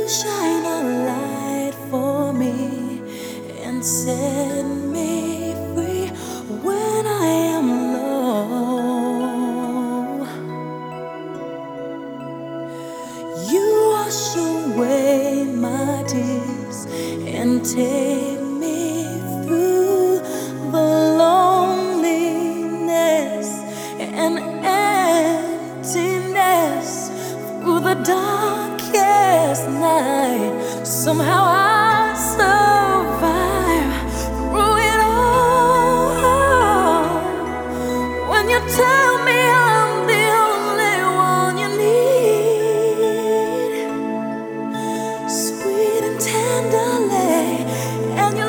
shine a light for me and set me free when I am low. You wash away my tears and take me through the loneliness and emptiness, through the darkest night. Somehow I survive through it all. When you tell me I'm the only one you need, sweet and tenderly, and your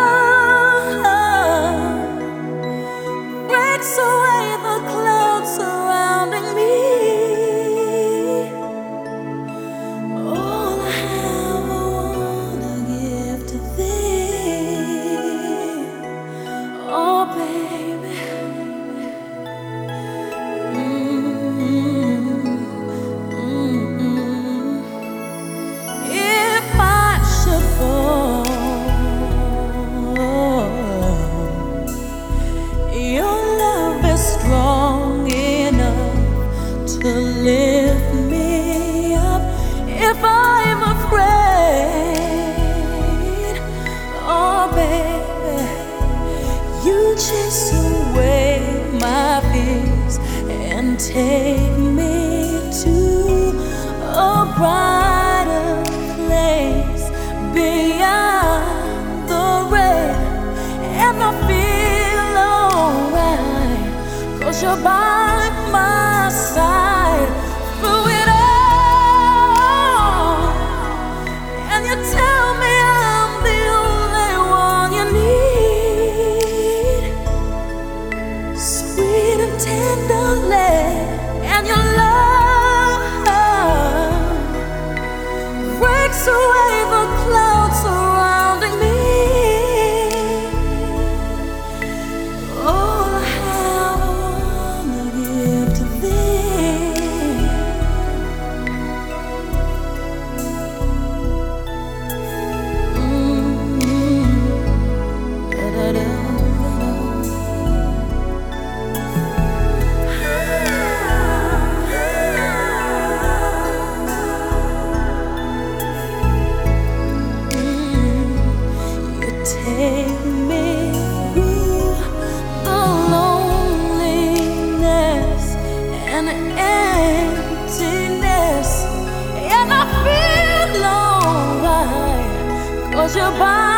love breaks away the clouds surrounding me. All I have, I wanna give to thee. Oh, baby. If I should fall, your love is strong enough to lift me up. If I'm afraid, oh baby, you chase away my fears and take me to a brighter place beyond the rain. And I feel alright, 'cause you're by my side through it all. And you tell me I'm the only one you need, sweet and tenderly, and your love breaks away the clouds surrounding me. All I have, I wanna give to thee. You take me through the loneliness and emptiness, and I feel alright, 'cause you're by